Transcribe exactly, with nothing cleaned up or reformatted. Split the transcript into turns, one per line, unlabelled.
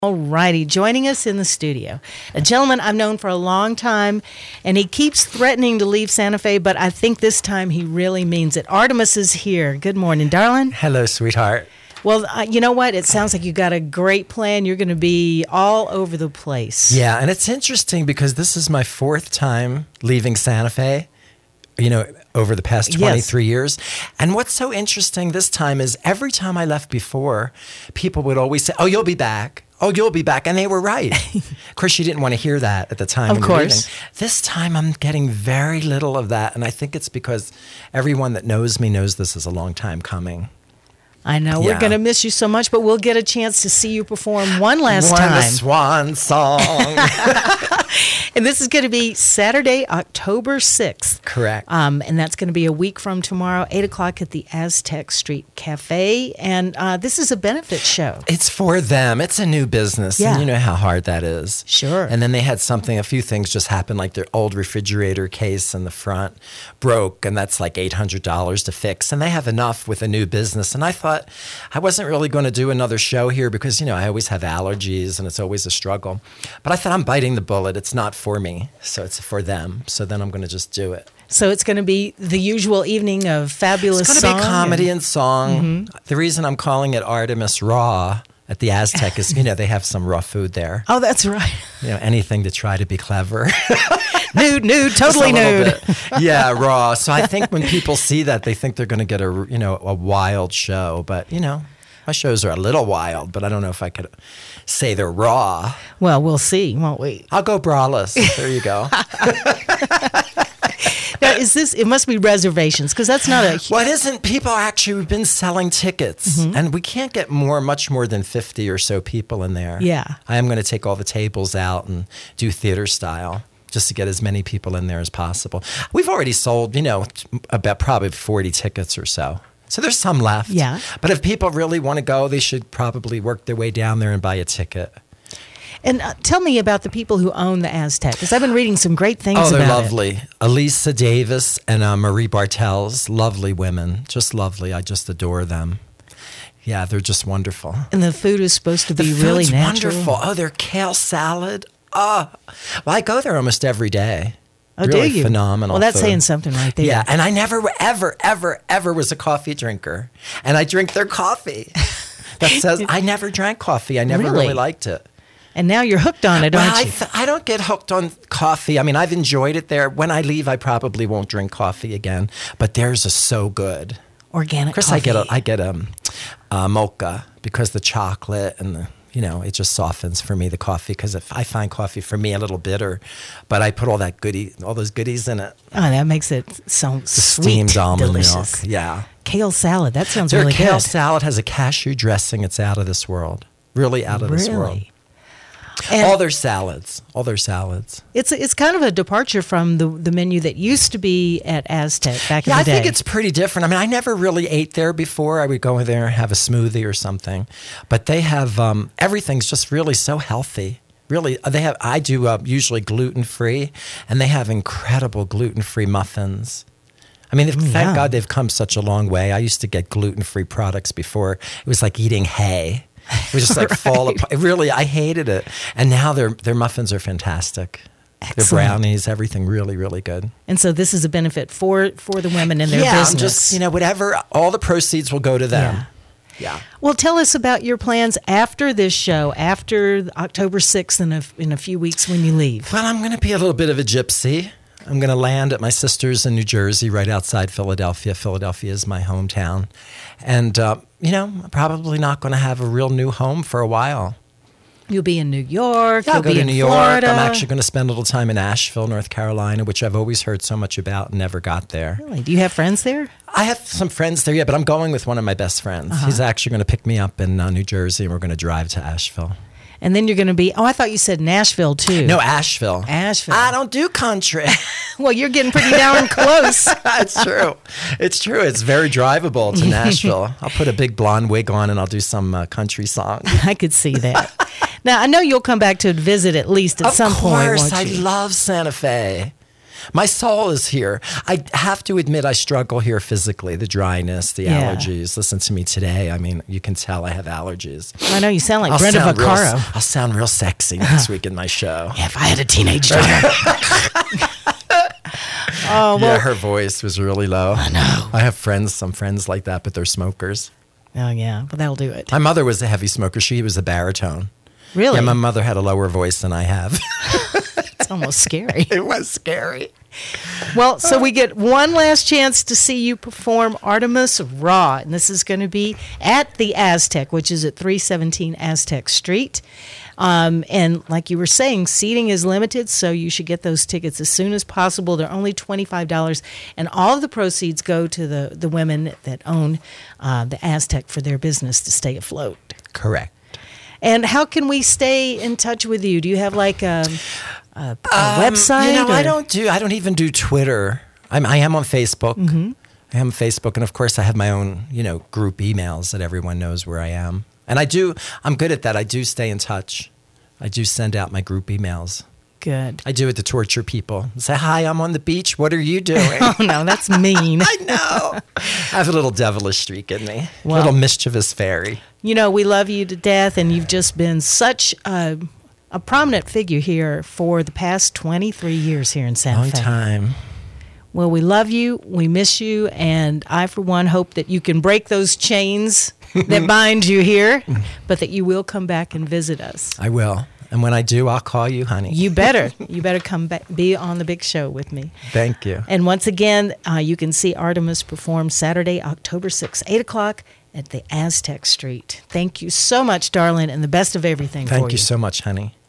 All righty, joining us in the studio, a gentleman I've known for a long time, and he keeps threatening to leave Santa Fe, but I think this time he really means it. Artemis is here. Good morning, darling.
Hello, sweetheart.
Well, uh, you know what? It sounds like you got a great plan. You're going to be all over the place.
Yeah, and it's interesting because this is my fourth time leaving Santa Fe, you know, over the past twenty-three yes. years. And what's so interesting this time is every time I left before, people would always say, oh, you'll be back. Oh, you'll be back. And they were right. Of course, you didn't want to hear that at the time.
Of course.
This time, I'm getting very little of that. And I think it's because everyone that knows me knows this is a long time coming.
I know.
Yeah.
We're going to miss you so much, but we'll get a chance to see you perform one last
one
time.
One swan song.
And this is going to be Saturday, October sixth.
Correct.
Um, and that's going to be a week from tomorrow, eight o'clock at the Aztec Street Cafe. And uh, this is a benefit show.
It's for them. It's a new business.
Yeah.
And you know how hard that is.
Sure.
And then they had something, a few things just happened, like their old refrigerator case in the front broke, and that's like eight hundred dollars to fix. And they have enough with a new business. And I thought I wasn't really going to do another show here because, you know, I always have allergies and it's always a struggle. But I thought I'm biting the bullet. It's not for me. So it's for them. So then I'm going to just do it.
So it's going to be the usual evening of fabulous
song. It's going to be comedy
and,
and song. Mm-hmm. The reason I'm calling it Artemis Raw at the Aztec is, you know, they have some raw food there.
Oh, that's right.
You know, anything to try to be clever.
Nude, nude, totally nude.
Yeah, raw. So I think when people see that, they think they're going to get a, you know, a wild show. But, you know, my shows are a little wild, but I don't know if I could say they're raw.
Well, we'll see, won't we?
I'll go braless. There you go.
Now, is this, it must be reservations, because that's not a...
Well, it isn't. People actually have been selling tickets, mm-hmm. and we can't get more, much more than fifty or so people in there.
Yeah.
I am going to take all the tables out and do theater style, just to get as many people in there as possible. We've already sold, you know, about probably forty tickets or so. So there's some left.
Yeah.
But if people really want to go, they should probably work their way down there and buy a ticket.
And uh, tell me about the people who own the Aztec, because I've been reading some great things about it.
Oh, they're lovely. It. Elisa Davis and uh, Marie Bartels, lovely women, just lovely. I just adore them. Yeah, they're just wonderful.
And the food is supposed to be
the
really
food's
natural.
Wonderful. Oh, their kale salad. Oh, well, I go there almost every day.
Oh,
really
do you?
Phenomenal.
Well, that's
food.
saying something right there.
Yeah, and I never, ever, ever, ever was a coffee drinker, and I drink their coffee. That says I never drank coffee. I never really, really liked it.
And now you're hooked on it,
well,
aren't
I
you?
th- I don't get hooked on coffee. I mean, I've enjoyed it there. When I leave, I probably won't drink coffee again. But theirs is so good.
Organic
coffee. Of course, I get a, I get a, a mocha because the chocolate and the, you know, it just softens for me, the coffee, because if I find coffee for me a little bitter, but I put all that goodie, all those goodies in it.
Oh, that makes it so
the
sweet,
steamed almond
delicious.
milk. Yeah.
Kale salad. That sounds
Their
really
kale
good.
salad has a cashew dressing. It's out of this world. Really out of
really?
this world.
And
all their salads, all their salads.
It's it's kind of a departure from the the menu that used to be at Aztec back
yeah,
in the day.
I think it's pretty different. I mean, I never really ate there before. I would go in there and have a smoothie or something. But they have, um, everything's just really so healthy. Really, they have. I do uh, usually gluten-free, and they have incredible gluten-free muffins. I mean, thank
yeah.
God they've come such a long way. I used to get gluten-free products before. It was like eating hay. It was just like right. fall apart. Really, I hated it. And now their their muffins are fantastic.
Excellent.
Their brownies, everything really, really good.
And so this is a benefit for, for the women in their
yeah,
business.
Yeah, just, you know, whatever, all the proceeds will go to them.
Yeah.
Yeah.
Well, tell us about your plans after this show, after October sixth in a, in a few weeks when you leave.
Well, I'm going to be a little bit of a gypsy. I'm going to land at my sister's in New Jersey, right outside Philadelphia. Philadelphia is my hometown. And, uh, you know, I'm probably not going to have a real new home for a while.
You'll be in New York.
Yeah, I'll
you'll
go
be
to
in
New
Florida.
York. I'm actually going to spend a little time in Asheville, North Carolina, which I've always heard so much about and never got there.
Really? Do you have friends there?
I have some friends there, yeah, but I'm going with one of my best friends. Uh-huh. He's actually going to pick me up in uh, New Jersey, and we're going to drive to Asheville.
And then you're going to be, oh, I thought you said Nashville, too.
No, Asheville.
Asheville.
I don't do country.
Well, you're getting pretty darn close.
It's true. It's true. It's very drivable to Nashville. I'll put a big blonde wig on and I'll do some uh, country song.
I could see that. Now, I know you'll come back to visit at least at
of
some
course,
point, won't
I
you?
love Santa Fe. My soul is here. I have to admit, I struggle here physically. The dryness, the
Yeah.
allergies. Listen to me today. I mean, you can tell I have allergies.
I know you sound like
I'll
Brenda
sound real-
Vaccaro.
I'll sound real sexy next week in my show.
Yeah, if I had a teenage daughter. Oh, well.
Yeah, her voice was really low. I know. I have friends, some friends like that, but they're smokers.
Oh, yeah. Well, that'll do it.
My mother was a heavy smoker. She was a baritone.
Really?
Yeah, my mother had a lower voice than I have.
It's almost scary.
It was scary.
Well, so we get one last chance to see you perform Artemis Raw, and this is going to be at the Aztec, which is at three seventeen Aztec Street. Um, and like you were saying, seating is limited, so you should get those tickets as soon as possible. They're only twenty-five dollars, and all of the proceeds go to the, the women that own uh, the Aztec for their business to stay afloat.
Correct.
And how can we stay in touch with you? Do you have like a, a, a
Um,
website?
You know, I
or-
don't do. I don't even do Twitter. I'm. I am on Facebook.
Mm-hmm.
I am on Facebook, and of course, I have my own, you know, group emails that everyone knows where I am. And I do. I'm good at that. I do stay in touch. I do send out my group emails.
Good.
I do it to torture people. Say, hi, I'm on the beach. What are you doing?
Oh, no, that's mean.
I know. I have a little devilish streak in me.
Well-
a little mischievous fairy.
You know, we love you to death, and you've just been such a, a prominent figure here for the past twenty-three years here in Santa
Long
Fe.
time.
Well, we love you, we miss you, and I, for one, hope that you can break those chains that bind you here, but that you will come back and visit us.
I will. And when I do, I'll call you, honey.
You better. You better come back, be on the big show with me.
Thank you.
And once again, uh, you can see Artemis perform Saturday, October sixth, eight o'clock at the Aztec Street. Thank you so much, darling, and the best of everything for you.
Thank you so much, honey.